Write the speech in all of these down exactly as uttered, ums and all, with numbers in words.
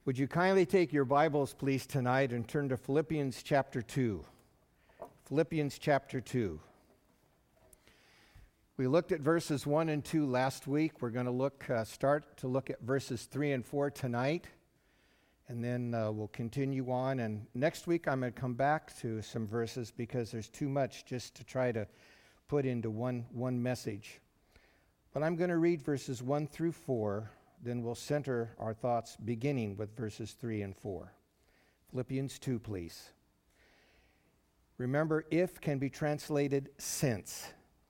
Would you kindly take your Bibles, please, tonight and turn to Philippians chapter two. Philippians chapter two. We looked at verses one and two last week. We're going to look, uh, start to look at verses three and four tonight, and then uh, we'll continue on. And next week I'm going to come back to some verses because there's too much just to try to put into one, one message. But I'm going to read verses one through four. Then we'll center our thoughts beginning with verses three and four. Philippians two, please. Remember, if can be translated since.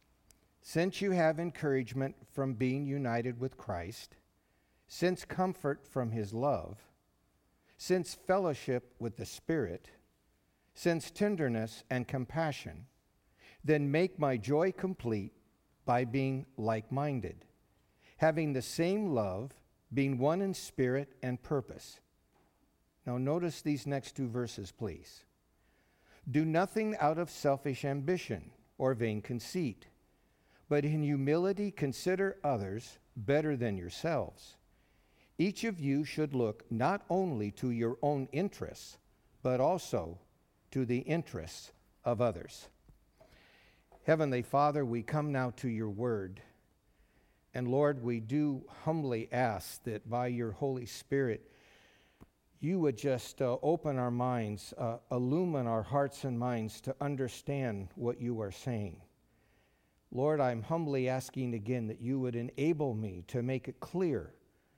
Since you have encouragement from being united with Christ, since comfort from his love, since fellowship with the Spirit, since tenderness and compassion, then make my joy complete by being like-minded, having the same love, being one in spirit and purpose. Now notice these next two verses, please. Do nothing out of selfish ambition or vain conceit, but in humility consider others better than yourselves. Each of you should look not only to your own interests, but also to the interests of others. Heavenly Father, we come now to your word. And Lord, we do humbly ask that by your Holy Spirit, you would just uh, open our minds, uh, illumine our hearts and minds to understand what you are saying. Lord, I'm humbly asking again that you would enable me to make it clear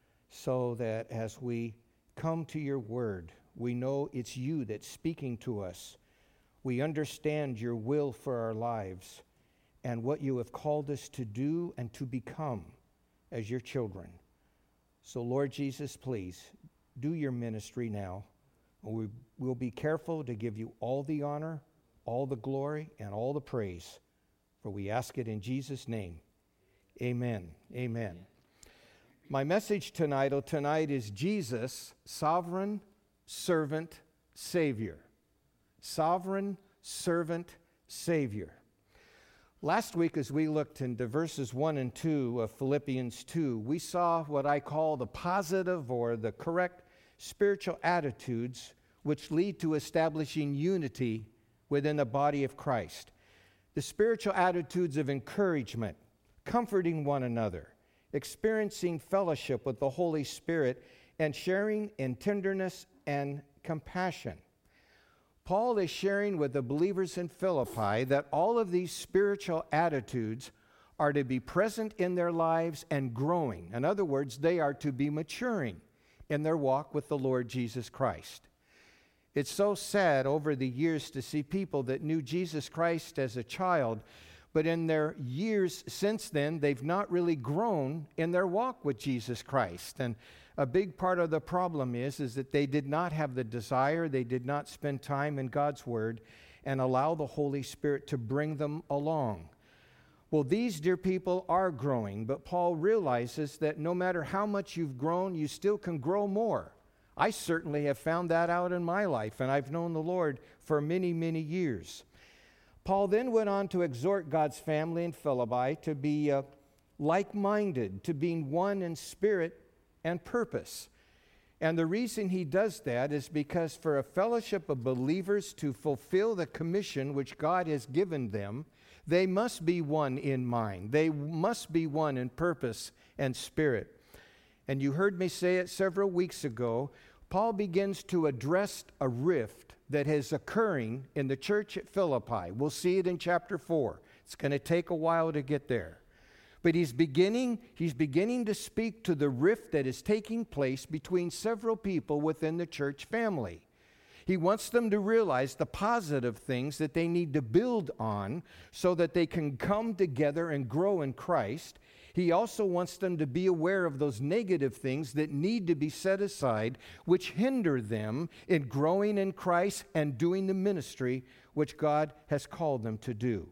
so that as we come to your word, we know it's you that's speaking to us. We understand your will for our lives and what you have called us to do and to become as your children. So, Lord Jesus, please, do your ministry now. We will be careful to give you all the honor, all the glory, and all the praise, for we ask it in Jesus' name. Amen. Amen. My message tonight, oh, tonight is Jesus, Sovereign, Servant, Savior. Sovereign, Servant, Savior. Last week, as we looked into verses one and two of Philippians two, we saw what I call the positive or the correct spiritual attitudes which lead to establishing unity within the body of Christ. The spiritual attitudes of encouragement, comforting one another, experiencing fellowship with the Holy Spirit, and sharing in tenderness and compassion. Paul is sharing with the believers in Philippi that all of these spiritual attitudes are to be present in their lives and growing. In other words, they are to be maturing in their walk with the Lord Jesus Christ. It's so sad over the years to see people that knew Jesus Christ as a child, but in their years since then, they've not really grown in their walk with Jesus Christ. And a big part of the problem is, is that they did not have the desire, they did not spend time in God's Word and allow the Holy Spirit to bring them along. Well, these dear people are growing, but Paul realizes that no matter how much you've grown, you still can grow more. I certainly have found that out in my life, and I've known the Lord for many, many years. Paul then went on to exhort God's family in Philippi to be uh, like-minded, to being one in spirit and purpose. And the reason he does that is because for a fellowship of believers to fulfill the commission which God has given them, they must be one in mind. They must be one in purpose and spirit. And you heard me say it several weeks ago, Paul begins to address a rift that is occurring in the church at Philippi. We'll see it in chapter four. It's going to take a while to get there. But he's beginning, he's beginning to speak to the rift that is taking place between several people within the church family. He wants them to realize the positive things that they need to build on so that they can come together and grow in Christ. He also wants them to be aware of those negative things that need to be set aside, which hinder them in growing in Christ and doing the ministry which God has called them to do.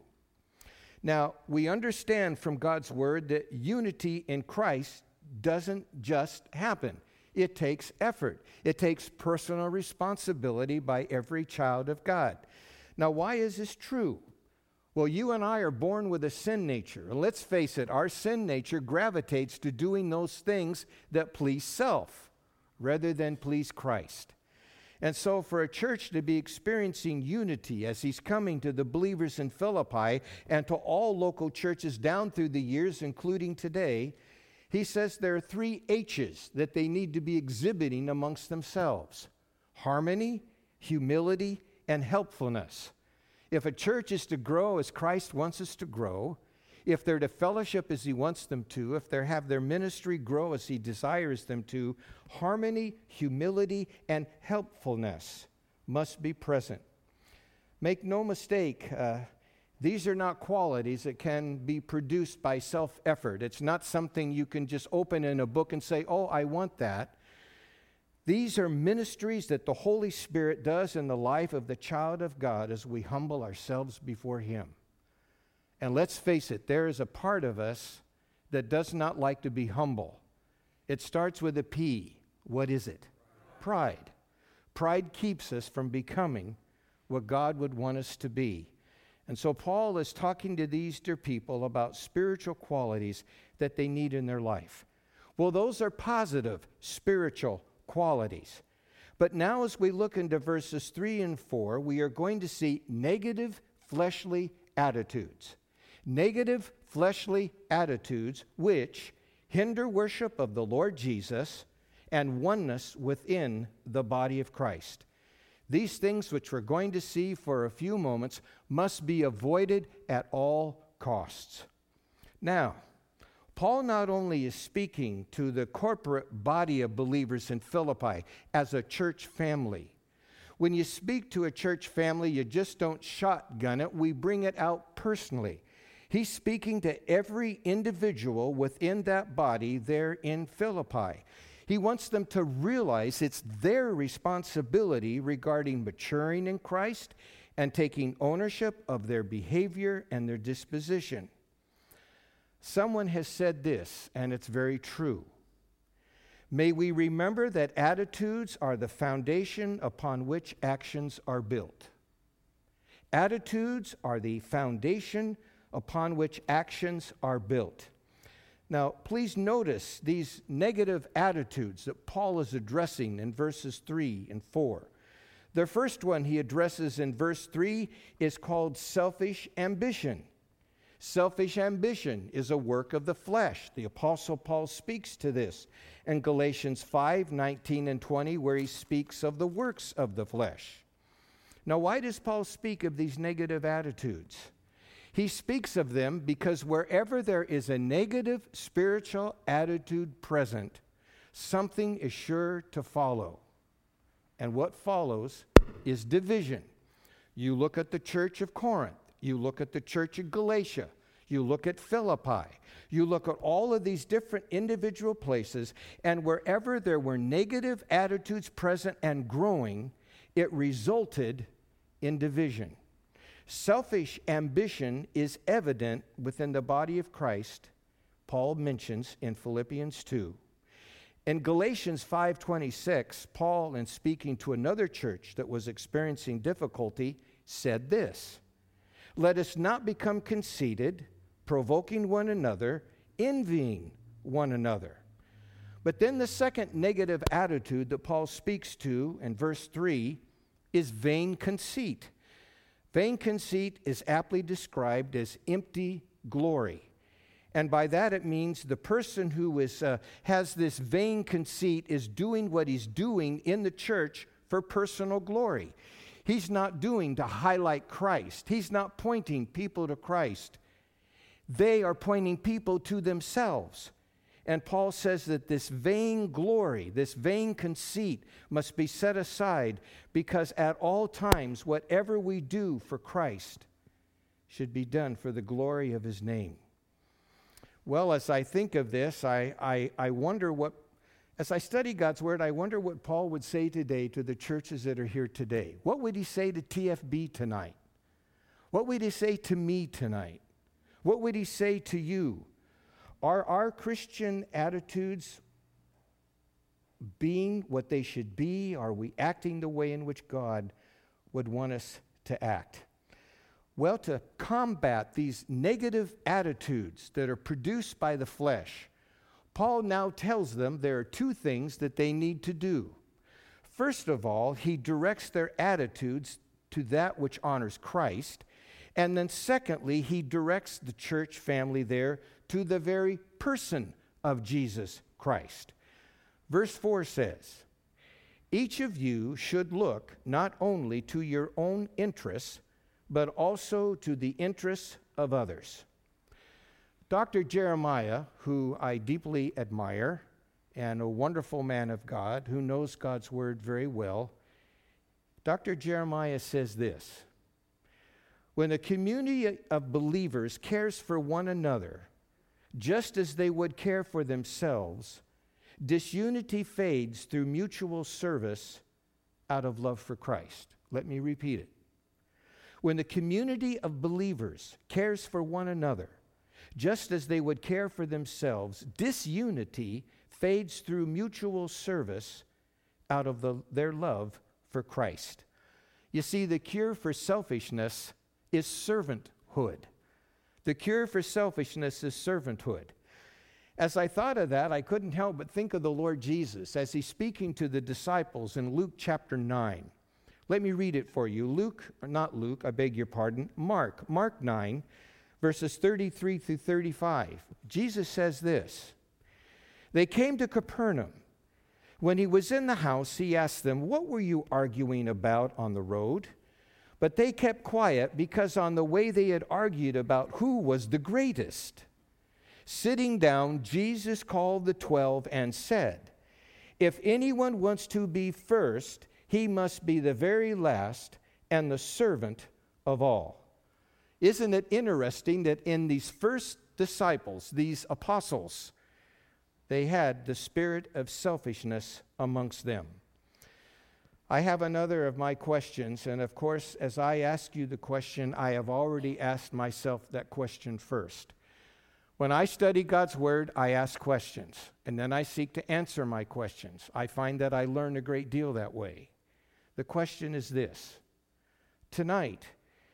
Now, we understand from God's Word that unity in Christ doesn't just happen. It takes effort. It takes personal responsibility by every child of God. Now, why is this true? Well, you and I are born with a sin nature. And let's face it, our sin nature gravitates to doing those things that please self. rather than please Christ. And so for a church to be experiencing unity as he's coming to the believers in Philippi and to all local churches down through the years, including today, he says there are three H's that they need to be exhibiting amongst themselves: harmony, humility, and helpfulness. If a church is to grow as Christ wants us to grow, if they're to fellowship as he wants them to, if they have their ministry grow as he desires them to, harmony, humility, and helpfulness must be present. Make no mistake, uh, these are not qualities that can be produced by self-effort. It's not something you can just open in a book and say, oh, I want that. These are ministries that the Holy Spirit does in the life of the child of God as we humble ourselves before him. And let's face it, there is a part of us that does not like to be humble. It starts with a P. What is it? Pride. Pride keeps us from becoming what God would want us to be. And so Paul is talking to these dear people about spiritual qualities that they need in their life. Well, those are positive spiritual qualities. But now as we look into verses three and four, we are going to see negative fleshly attitudes. Negative fleshly attitudes which hinder worship of the Lord Jesus and oneness within the body of Christ. These things which we're going to see for a few moments must be avoided at all costs. Now, Paul not only is speaking to the corporate body of believers in Philippi as a church family. When you speak to a church family, you just don't shotgun it. We bring it out personally. He's speaking to every individual within that body there in Philippi. He wants them to realize it's their responsibility regarding maturing in Christ and taking ownership of their behavior and their disposition. Someone has said this, and it's very true. May we remember that attitudes are the foundation upon which actions are built. Attitudes are the foundation upon which actions are built. Now, please notice these negative attitudes that Paul is addressing in verses three and four. The first one he addresses in verse three is called selfish ambition. Selfish ambition is a work of the flesh. The Apostle Paul speaks to this in Galatians five, nineteen and twenty, where he speaks of the works of the flesh. Now, why does Paul speak of these negative attitudes? He speaks of them because wherever there is a negative spiritual attitude present, something is sure to follow. And what follows is division. You look at the church of Corinth. You look at the church of Galatia. You look at Philippi. You look at all of these different individual places, and wherever there were negative attitudes present and growing, it resulted in division. Selfish ambition is evident within the body of Christ, Paul mentions in Philippians two. In Galatians five twenty-six, Paul, in speaking to another church that was experiencing difficulty, said this: "Let us not become conceited, provoking one another, envying one another." But then the second negative attitude that Paul speaks to in verse three is vain conceit. Vain conceit is aptly described as empty glory. And by that it means the person who is, uh, has this vain conceit is doing what he's doing in the church for personal glory. He's not doing to highlight Christ. He's not pointing people to Christ. They are pointing people to themselves. And Paul says that this vain glory, this vain conceit must be set aside, because at all times, whatever we do for Christ should be done for the glory of his name. Well, as I think of this, I, I, I wonder what, as I study God's Word, I wonder what Paul would say today to the churches that are here today. What would he say to T F B tonight? What would he say to me tonight? What would he say to you? Are our Christian attitudes being what they should be? Are we acting the way in which God would want us to act? Well, to combat these negative attitudes that are produced by the flesh, Paul now tells them there are two things that they need to do. First of all, he directs their attitudes to that which honors Christ. And then secondly, he directs the church family there to the very person of Jesus Christ. Verse four says, each of you should look not only to your own interests, but also to the interests of others. Doctor Jeremiah, who I deeply admire, and a wonderful man of God who knows God's word very well, Doctor Jeremiah says this: when a community of believers cares for one another, just as they would care for themselves, disunity fades through mutual service out of love for Christ. Let me repeat it. When the community of believers cares for one another, just as they would care for themselves, disunity fades through mutual service out of the, their love for Christ. You see, the cure for selfishness is servanthood. The cure for selfishness is servanthood. As I thought of that, I couldn't help but think of the Lord Jesus as he's speaking to the disciples in Luke chapter nine. Let me read it for you. Luke, or not Luke, I beg your pardon, Mark, Mark nine, verses thirty-three through thirty-five. Jesus says this: they came to Capernaum. When he was in the house, he asked them, "What were you arguing about on the road?" But they kept quiet because on the way they had argued about who was the greatest. Sitting down, Jesus called the twelve and said, "If anyone wants to be first, he must be the very last and the servant of all." Isn't it interesting that in these first disciples, these apostles, they had the spirit of selfishness amongst them? I have another of my questions, and of course, as I ask you the question, I have already asked myself that question first. When I study God's Word, I ask questions, and then I seek to answer my questions. I find that I learn a great deal that way. The question is this: tonight,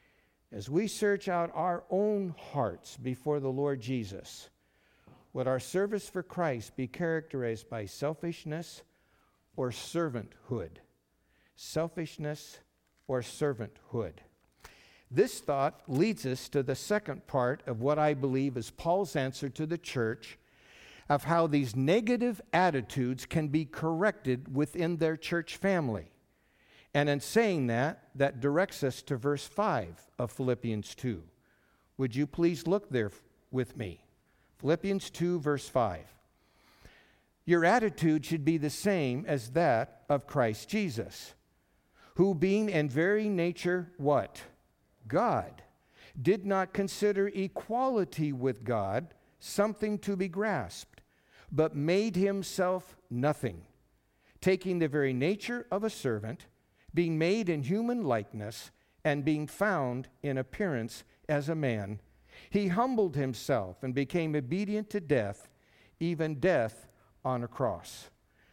as we search out our own hearts before the Lord Jesus, would our service for Christ be characterized by selfishness or servanthood? Selfishness or servanthood? This thought leads us to the second part of what I believe is Paul's answer to the church of how these negative attitudes can be corrected within their church family. And in saying that, that directs us to verse five of Philippians two. Would you please look there with me? Philippians two, verse five. Your attitude should be the same as that of Christ Jesus, who being in very nature what? God, did not consider equality with God something to be grasped, but made himself nothing, taking the very nature of a servant, being made in human likeness, and being found in appearance as a man. He humbled himself and became obedient to death, even death on a cross.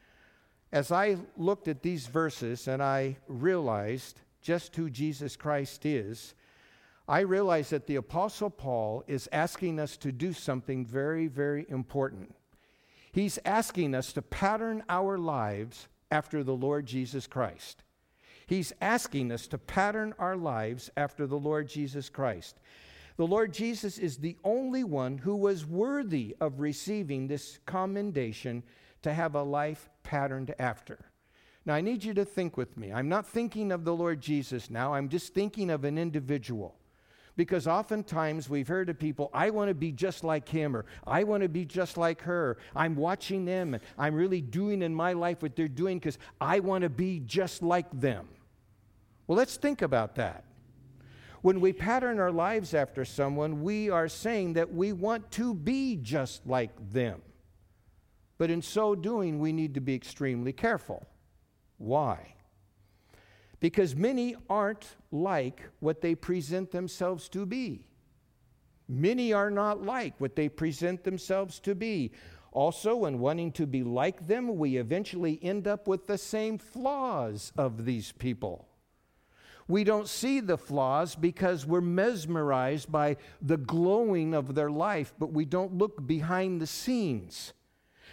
As I looked at these verses and I realized just who Jesus Christ is, I realized that the Apostle Paul is asking us to do something very, very important. He's asking us to pattern our lives after the Lord Jesus Christ. He's asking us to pattern our lives after the Lord Jesus Christ. The Lord Jesus is the only one who was worthy of receiving this commendation to have a life patterned after. Now, I need you to think with me. I'm not thinking of the Lord Jesus now. I'm just thinking of an individual. Because oftentimes we've heard of people, I want to be just like him, or I want to be just like her. I'm watching them, and I'm really doing in my life what they're doing because I want to be just like them. Well, let's think about that. When we pattern our lives after someone, we are saying that we want to be just like them. But in so doing, we need to be extremely careful. Why? Because many aren't like what they present themselves to be. Many are not like what they present themselves to be. Also, when wanting to be like them, we eventually end up with the same flaws of these people. We don't see the flaws because we're mesmerized by the glowing of their life, but we don't look behind the scenes.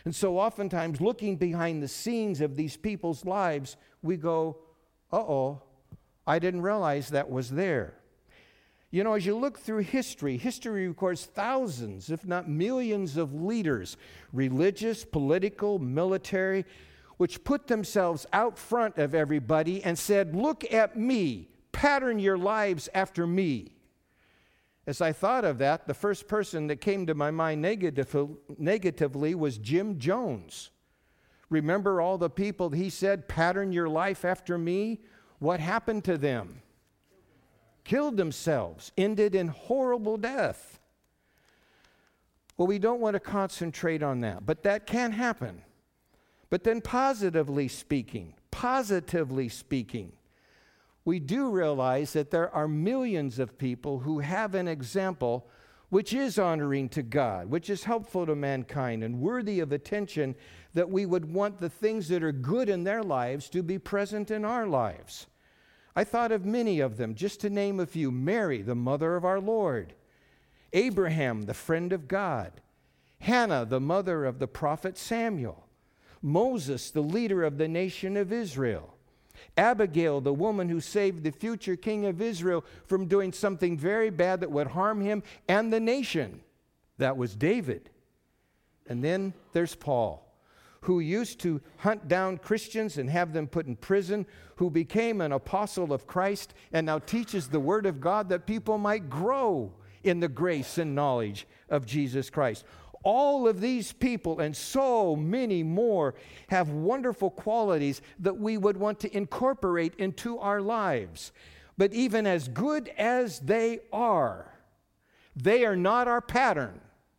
And so oftentimes, looking behind the scenes of these people's lives, we go, uh-oh, I didn't realize that was there. You know, as you look through history, history records thousands, if not millions of leaders, religious, political, military, which put themselves out front of everybody and said, look at me, pattern your lives after me. As I thought of that, the first person that came to my mind negative, negatively was Jim Jones. Remember all the people he said, pattern your life after me? What happened to them? Killed themselves, ended in horrible death. Well, we don't want to concentrate on that, but that can happen. But then positively speaking, positively speaking, we do realize that there are millions of people who have an example which is honoring to God, which is helpful to mankind and worthy of attention, that we would want the things that are good in their lives to be present in our lives. I thought of many of them, just to name a few. Mary, the mother of our Lord. Abraham, the friend of God. Hannah, the mother of the prophet Samuel. Moses, the leader of the nation of Israel. Abigail, the woman who saved the future king of Israel from doing something very bad that would harm him and the nation. That was David. And then there's Paul, who used to hunt down Christians and have them put in prison, who became an apostle of Christ and now teaches the Word of God that people might grow in the grace and knowledge of Jesus Christ. All of these people and so many more have wonderful qualities that we would want to incorporate into our lives. But even as good as they are, they are not our pattern.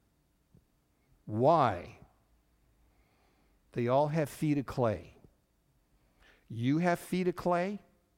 Why? They all have feet of clay. You have feet of clay?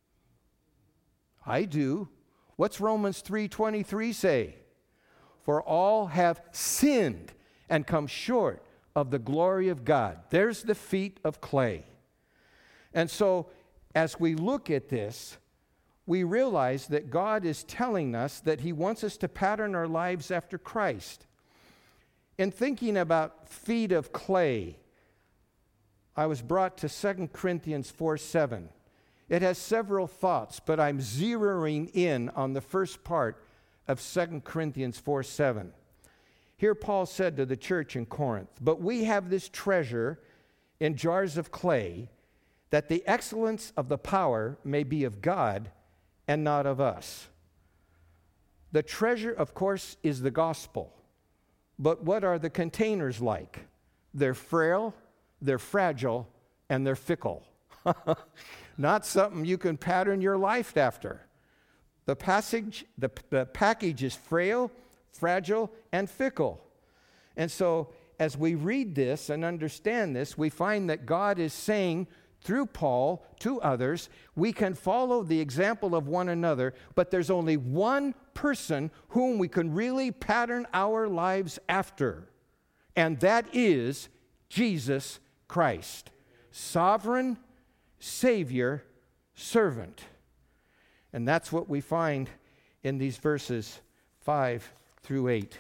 I do. What's Romans three twenty-three say? For all have sinned and come short of the glory of God. There's the feet of clay. And so, as we look at this, we realize that God is telling us that He wants us to pattern our lives after Christ. In thinking about feet of clay, I was brought to Second Corinthians four seven. It has several thoughts, but I'm zeroing in on the first part of Second Corinthians four seven. Here Paul said to the church in Corinth, but we have this treasure in jars of clay, that the excellence of the power may be of God and not of us. The treasure, of course, is the gospel. But what are the containers like? They're frail, they're fragile, and they're fickle. Not something you can pattern your life after. The passage, the, the package is frail, fragile, and fickle. And so, as we read this and understand this, we find that God is saying through Paul to others, we can follow the example of one another, but there's only one person whom we can really pattern our lives after, and that is Jesus Christ, sovereign, Savior, servant. And that's what we find in these verses five through eight.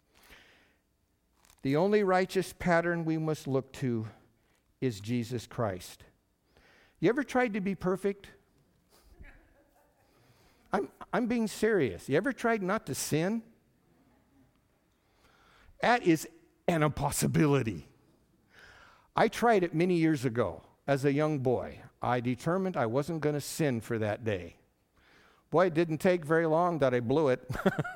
The only righteous pattern we must look to is Jesus Christ. You ever tried to be perfect? I'm, I'm being serious. You ever tried not to sin? That is an impossibility. I tried it many years ago as a young boy. I determined I wasn't going to sin for that day. Boy, it didn't take very long that I blew it.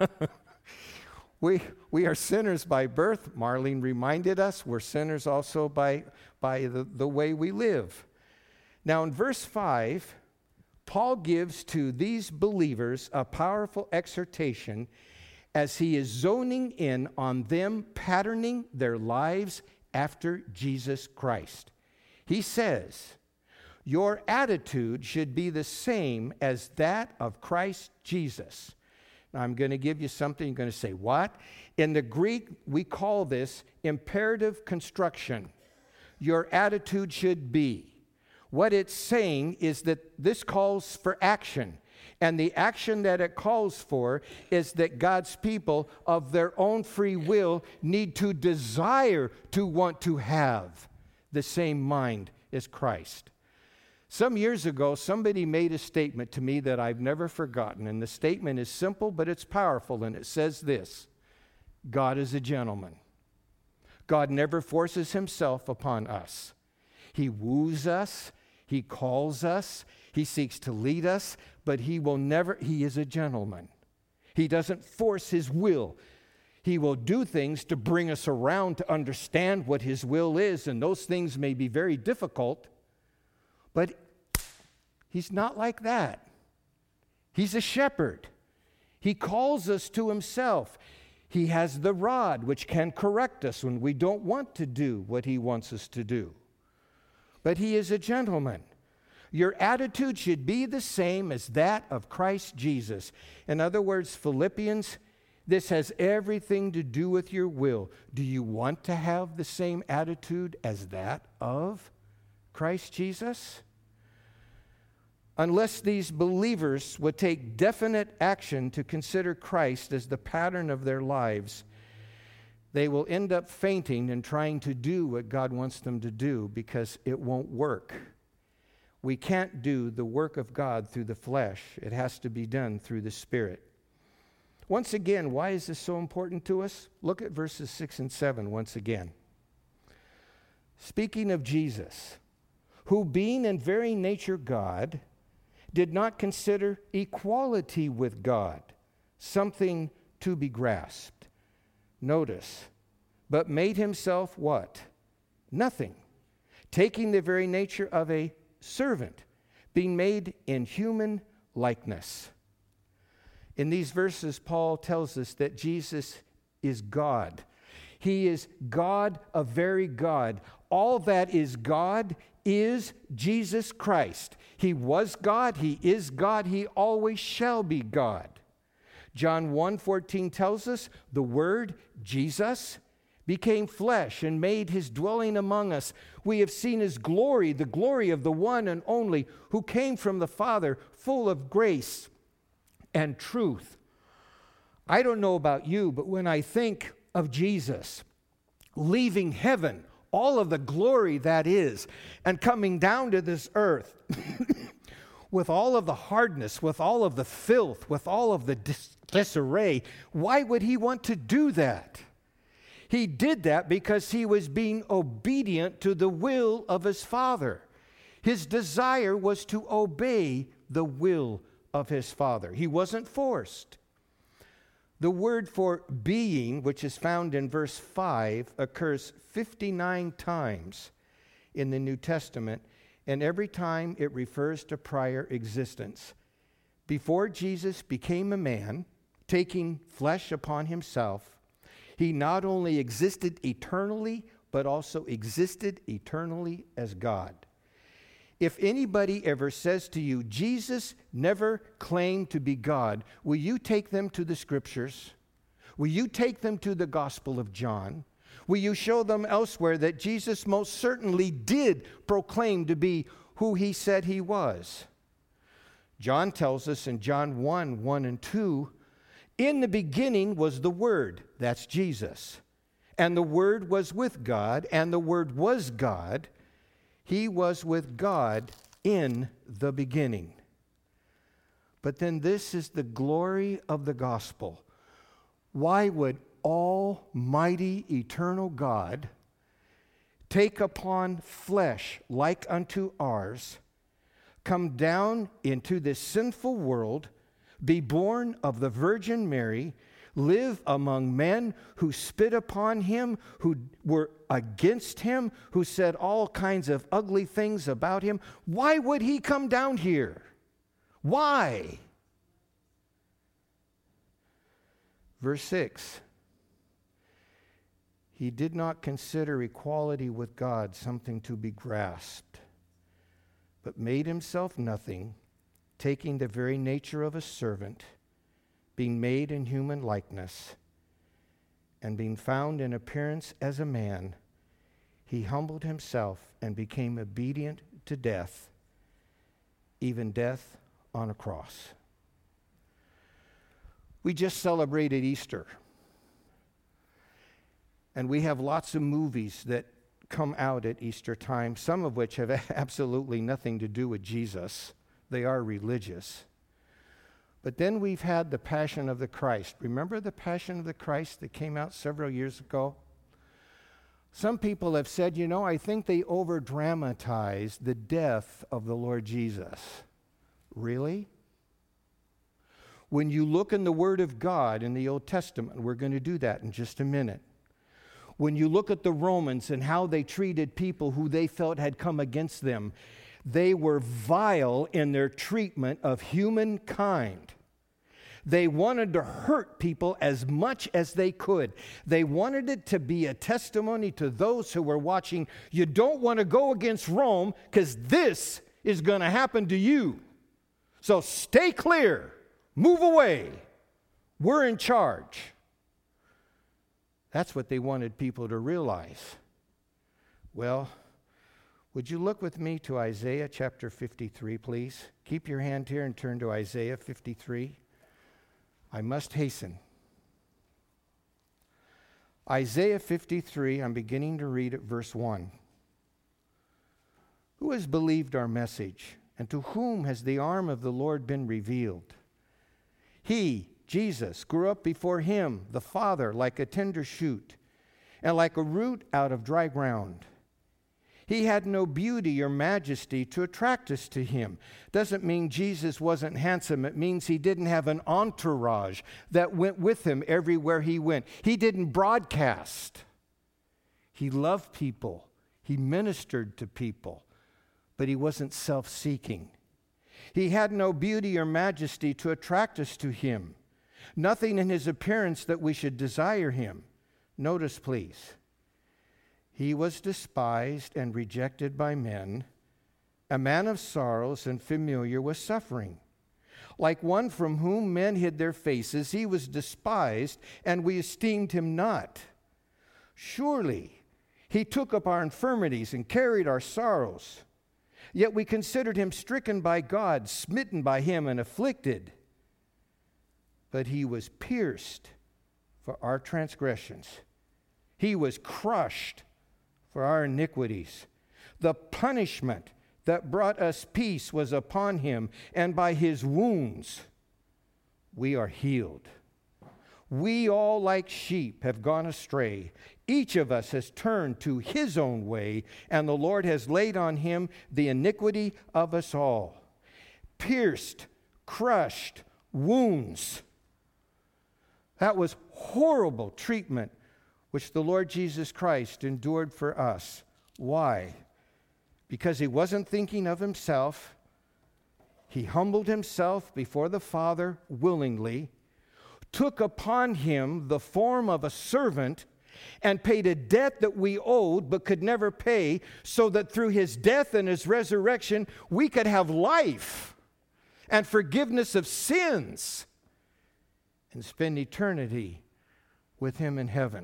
we we are sinners by birth. Marlene reminded us we're sinners also by, by the, the way we live. Now in verse five, Paul gives to these believers a powerful exhortation as he is zoning in on them patterning their lives after Jesus Christ. He says, your attitude should be the same as that of Christ Jesus. Now, I'm going to give you something. You're going to say, what? In the Greek, we call this imperative construction. Your attitude should be. What it's saying is that this calls for action. And the action that it calls for is that God's people, of their own free will, need to desire to want to have the same mind as Christ. Some years ago, somebody made a statement to me that I've never forgotten. And the statement is simple, but it's powerful. And it says this: God is a gentleman. God never forces himself upon us. He woos us. He calls us. He seeks to lead us, but he will never, he is a gentleman. He doesn't force his will. He will do things to bring us around to understand what his will is, and those things may be very difficult, but he's not like that. He's a shepherd. He calls us to himself. He has the rod which can correct us when we don't want to do what he wants us to do. But he is a gentleman. Your attitude should be the same as that of Christ Jesus. In other words, Philippians, this has everything to do with your will. Do you want to have the same attitude as that of Christ Jesus? Unless these believers would take definite action to consider Christ as the pattern of their lives, they will end up fainting and trying to do what God wants them to do, because it won't work. We can't do the work of God through the flesh. It has to be done through the Spirit. Once again, why is this so important to us? Look at verses six and seven once again. Speaking of Jesus, who being in very nature God, did not consider equality with God something to be grasped. Notice, but made himself what? Nothing. Taking the very nature of a servant, being made in human likeness. In these verses, Paul tells us that Jesus is God. He is God, a very God. All that is God is Jesus Christ. He was God, he is God, he always shall be God. John one fourteen tells us the Word, Jesus, became flesh and made his dwelling among us. We have seen his glory, the glory of the one and only who came from the Father, full of grace and truth. I don't know about you, but when I think of Jesus leaving heaven, all of the glory that is, and coming down to this earth with all of the hardness, with all of the filth, with all of the dis- disarray, why would he want to do that? He did that because he was being obedient to the will of his Father. His desire was to obey the will of his Father. He wasn't forced. The word for being, which is found in verse five, occurs fifty-nine times in the New Testament, and every time it refers to prior existence. Before Jesus became a man, taking flesh upon himself, he not only existed eternally, but also existed eternally as God. If anybody ever says to you, Jesus never claimed to be God, will you take them to the Scriptures? Will you take them to the Gospel of John? Will you show them elsewhere that Jesus most certainly did proclaim to be who he said he was? John tells us in John one, one and two, in the beginning was the Word, that's Jesus, and the Word was with God, and the Word was God. He was with God in the beginning. But then this is the glory of the gospel. Why would almighty eternal God take upon flesh like unto ours, come down into this sinful world, be born of the Virgin Mary, live among men who spit upon him, who were against him, who said all kinds of ugly things about him? Why would he come down here? Why? Verse six. He did not consider equality with God something to be grasped, but made himself nothing, taking the very nature of a servant, being made in human likeness, and being found in appearance as a man, he humbled himself and became obedient to death, even death on a cross. We just celebrated Easter. And we have lots of movies that come out at Easter time, some of which have absolutely nothing to do with Jesus. They are religious. But then we've had the Passion of the Christ. Remember the Passion of the Christ that came out several years ago? Some people have said, you know, I think they over-dramatized the death of the Lord Jesus. Really? When you look in the Word of God in the Old Testament, we're going to do that in just a minute. When you look at the Romans and how they treated people who they felt had come against them, they were vile in their treatment of humankind. They wanted to hurt people as much as they could. They wanted it to be a testimony to those who were watching. You don't want to go against Rome because this is going to happen to you. So stay clear. Move away. We're in charge. That's what they wanted people to realize. Well, would you look with me to Isaiah chapter fifty-three, please? Keep your hand here and turn to Isaiah fifty-three. I must hasten. Isaiah fifty-three, I'm beginning to read at verse one. Who has believed our message, and to whom has the arm of the Lord been revealed? He, Jesus, grew up before him, the Father, like a tender shoot, and like a root out of dry ground. He had no beauty or majesty to attract us to him. Doesn't mean Jesus wasn't handsome. It means he didn't have an entourage that went with him everywhere he went. He didn't broadcast. He loved people. He ministered to people, but he wasn't self-seeking. He had no beauty or majesty to attract us to him. Nothing in his appearance that we should desire him. Notice, please. He was despised and rejected by men, a man of sorrows and familiar with suffering. Like one from whom men hid their faces, he was despised, and we esteemed him not. Surely he took up our infirmities and carried our sorrows. Yet we considered him stricken by God, smitten by him, and afflicted. But he was pierced for our transgressions. He was crushed for our iniquities. The punishment that brought us peace was upon him, and by his wounds we are healed. We all, like sheep, have gone astray. Each of us has turned to his own way, and the Lord has laid on him the iniquity of us all. Pierced, crushed, wounds. That was horrible treatment which the Lord Jesus Christ endured for us. Why? Because he wasn't thinking of himself. He humbled himself before the Father willingly, took upon him the form of a servant, and paid a debt that we owed but could never pay, so that through his death and his resurrection we could have life and forgiveness of sins and spend eternity with him in heaven.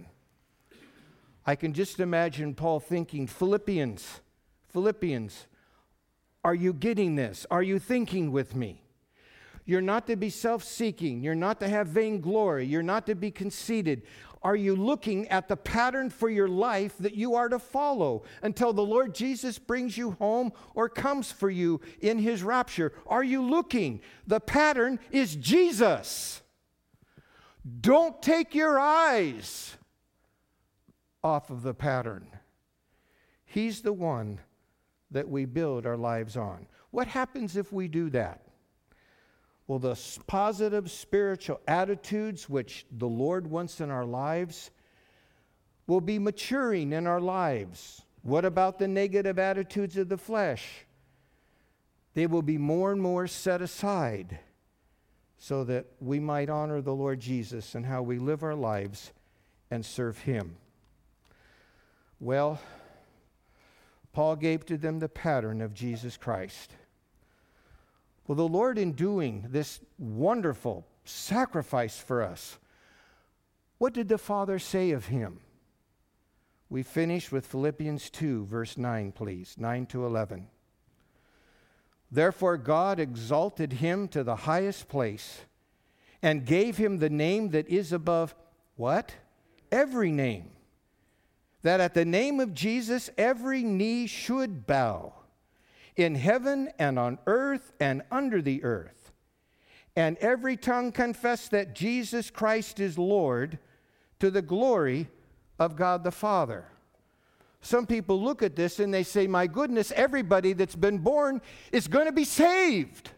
I can just imagine Paul thinking, Philippians, Philippians, are you getting this? Are you thinking with me? You're not to be self-seeking. You're not to have vainglory. You're not to be conceited. Are you looking at the pattern for your life that you are to follow until the Lord Jesus brings you home or comes for you in his rapture? Are you looking? The pattern is Jesus. Don't take your eyes off of the pattern. He's the one that we build our lives on. What happens if we do that? Well, the positive spiritual attitudes which the Lord wants in our lives will be maturing in our lives. What about the negative attitudes of the flesh? They will be more and more set aside so that we might honor the Lord Jesus in how we live our lives and serve him. Well, Paul gave to them the pattern of Jesus Christ. Well, the Lord, in doing this wonderful sacrifice for us, what did the Father say of him? We finish with Philippians two, verse nine, please, nine to eleven. Therefore God exalted him to the highest place and gave him the name that is above what? Every name. That at the name of Jesus every knee should bow, in heaven and on earth and under the earth, and every tongue confess that Jesus Christ is Lord, to the glory of God the Father. Some people look at this and they say, my goodness, everybody that's been born is going to be saved.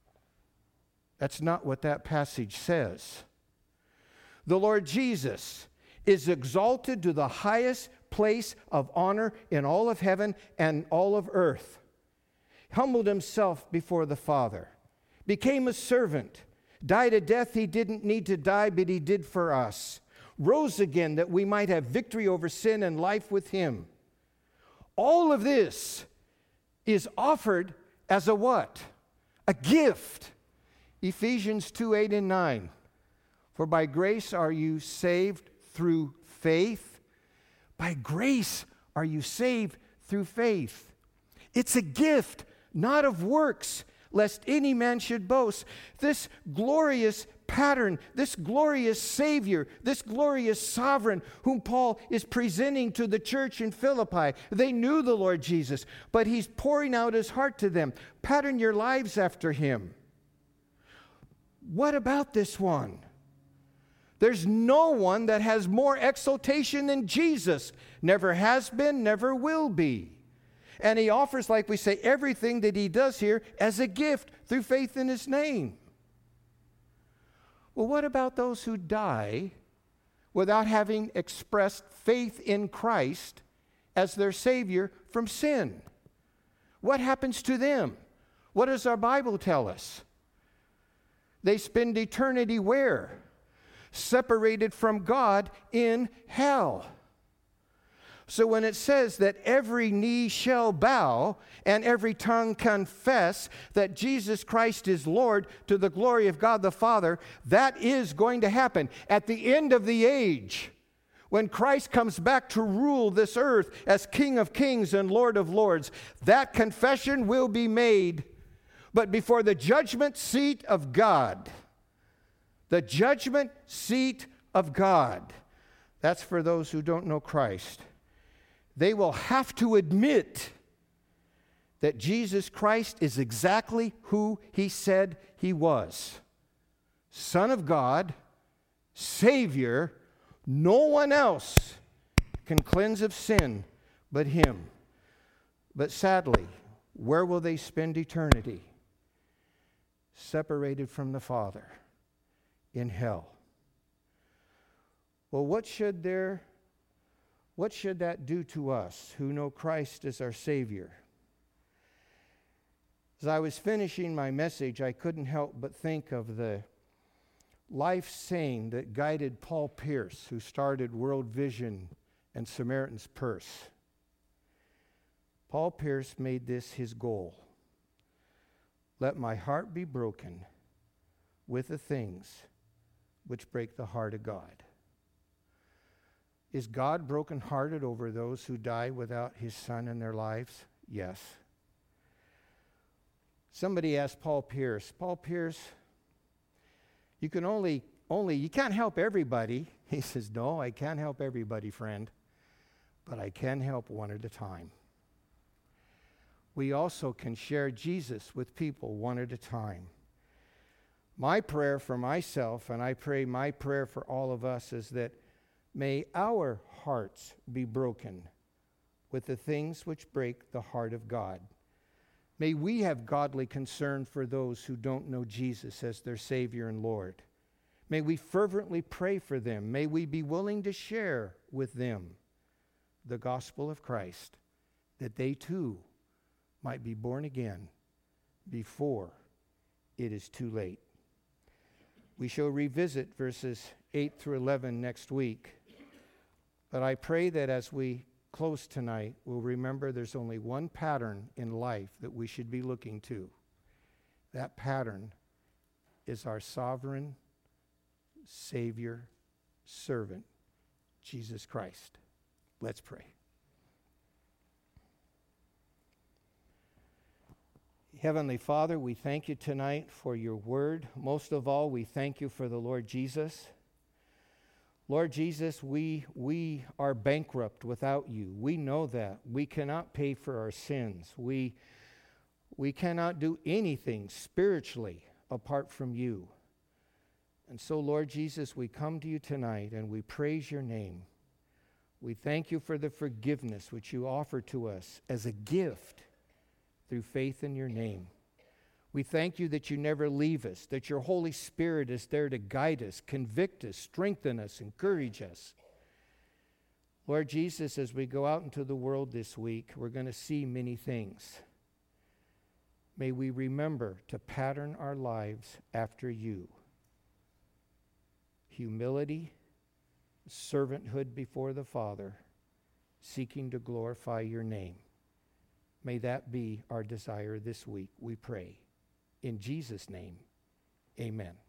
That's not what that passage says. The Lord Jesus is exalted to the highest place of honor in all of heaven and all of earth. Humbled himself before the Father, became a servant, died a death he didn't need to die, but he did for us. Rose again that we might have victory over sin and life with him. All of this is offered as a what? A gift. Ephesians two, eight and nine. For by grace are you saved through faith. By grace are you saved through faith. It's a gift, not of works, lest any man should boast. This glorious pattern, this glorious Savior, this glorious sovereign whom Paul is presenting to the church in Philippi. They knew the Lord Jesus, but he's pouring out his heart to them. Pattern your lives after him. What about this one? There's no one that has more exaltation than Jesus. Never has been, never will be. And he offers, like we say, everything that he does here as a gift through faith in his name. Well, what about those who die without having expressed faith in Christ as their Savior from sin? What happens to them? What does our Bible tell us? They spend eternity where? Separated from God in hell. So when it says that every knee shall bow and every tongue confess that Jesus Christ is Lord to the glory of God the Father, that is going to happen at the end of the age. When Christ comes back to rule this earth as King of Kings and Lord of Lords, that confession will be made, but before the judgment seat of God. The judgment seat of God. That's for those who don't know Christ. They will have to admit that Jesus Christ is exactly who he said he was. Son of God, Savior. No one else can cleanse of sin but him. But sadly, where will they spend eternity? Separated from the Father in hell. Well, what should there What should that do to us who know Christ as our Savior? As I was finishing my message, I couldn't help but think of the life saying that guided Paul Pierce, who started World Vision and Samaritan's Purse. Paul Pierce made this his goal. Let my heart be broken with the things which break the heart of God. Is God brokenhearted over those who die without his Son in their lives? Yes. Somebody asked Paul Pierce, Paul Pierce, you can only, only, you can't help everybody. He says, no, I can't help everybody, friend, but I can help one at a time. We also can share Jesus with people one at a time. My prayer for myself, and I pray my prayer for all of us, is that may our hearts be broken with the things which break the heart of God. May we have godly concern for those who don't know Jesus as their Savior and Lord. May we fervently pray for them. May we be willing to share with them the gospel of Christ, that they too might be born again before it is too late. We shall revisit verses eight through eleven next week. But I pray that as we close tonight, we'll remember there's only one pattern in life that we should be looking to. That pattern is our sovereign Savior, servant, Jesus Christ. Let's pray. Heavenly Father, we thank you tonight for your word. Most of all, we thank you for the Lord Jesus. Lord Jesus, we, we are bankrupt without you. We know that. We cannot pay for our sins. We, we cannot do anything spiritually apart from you. And so, Lord Jesus, we come to you tonight and we praise your name. We thank you for the forgiveness which you offer to us as a gift through faith in your name. We thank you that you never leave us, that your Holy Spirit is there to guide us, convict us, strengthen us, encourage us. Lord Jesus, as we go out into the world this week, we're going to see many things. May we remember to pattern our lives after you. Humility, servanthood before the Father, seeking to glorify your name. May that be our desire this week, we pray. In Jesus' name, amen.